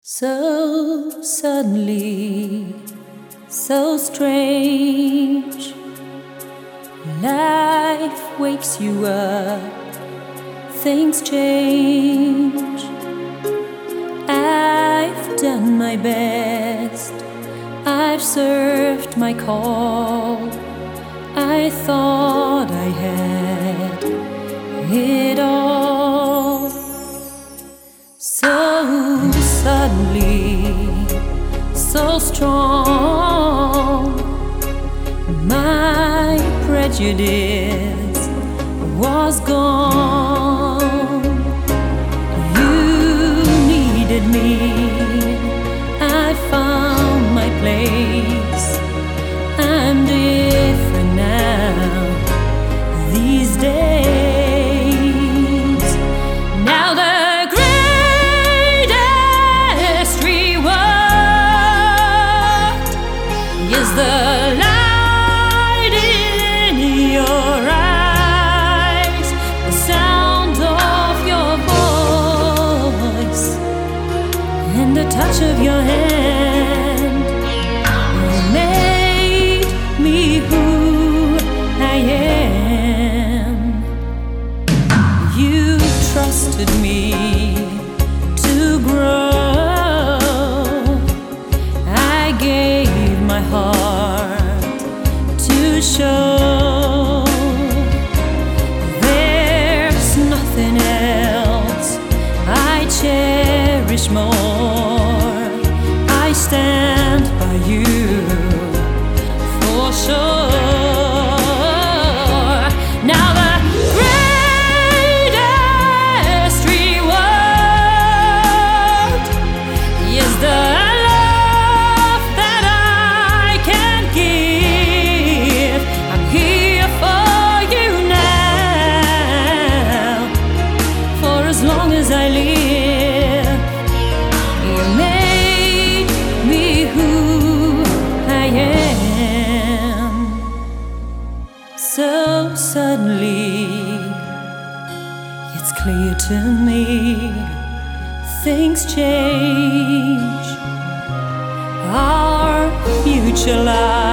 So suddenly, so strange, life wakes you up, things change. I've done my best, I've served my call. I thought I had it all. So suddenly, so strong, my prejudice was gone. You needed me, I found my place. I'm different now these days. Now the is the light in your eyes, the sound of your voice, and the touch of your hand. You made me who I am. You trusted me to grow. My heart to show there's nothing else I cherish more. I stand by you for sure. Now the greatest reward is the as long as I live. You made me who I am. So suddenly, it's clear to me, things change. Our future lies